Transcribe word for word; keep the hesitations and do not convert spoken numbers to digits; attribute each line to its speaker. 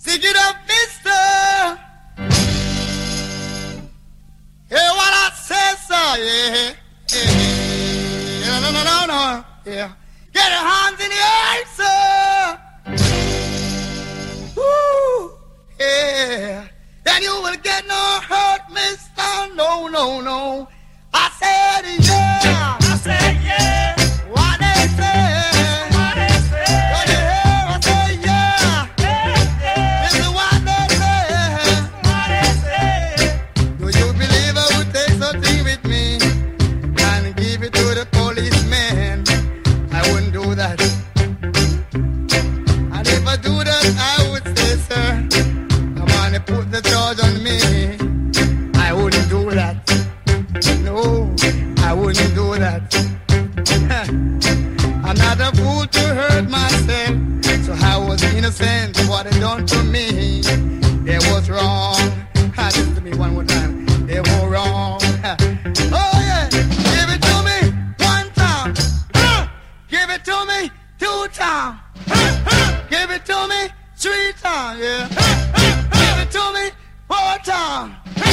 Speaker 1: Sick it up, mister. Hear what I say, sir, yeah. Yeah, yeah. No, no, no, no, yeah. Get your hands in the air, sir. Woo, yeah. Then you will get no hurt, mister. No, no, no. I said, yeah.
Speaker 2: I said, yeah.
Speaker 1: What they say.
Speaker 2: What they say.
Speaker 1: What you hear? I say, yeah.
Speaker 2: Yeah, yeah.
Speaker 1: This is what they say.
Speaker 2: What they say.
Speaker 1: Do you believe I would take something with me and give it to the policeman? I wouldn't do that. And if I do that, I would say, sir, come on and put the charge on me. I wouldn't do that. No, I wouldn't do that. I'm not a fool to hurt myself, so I was innocent of what they done to me. They was wrong. Listen to me one more time. They were wrong. Oh yeah, give it to me one time. Give it to me two times. Give it to me three times. Yeah. Give it to me four times.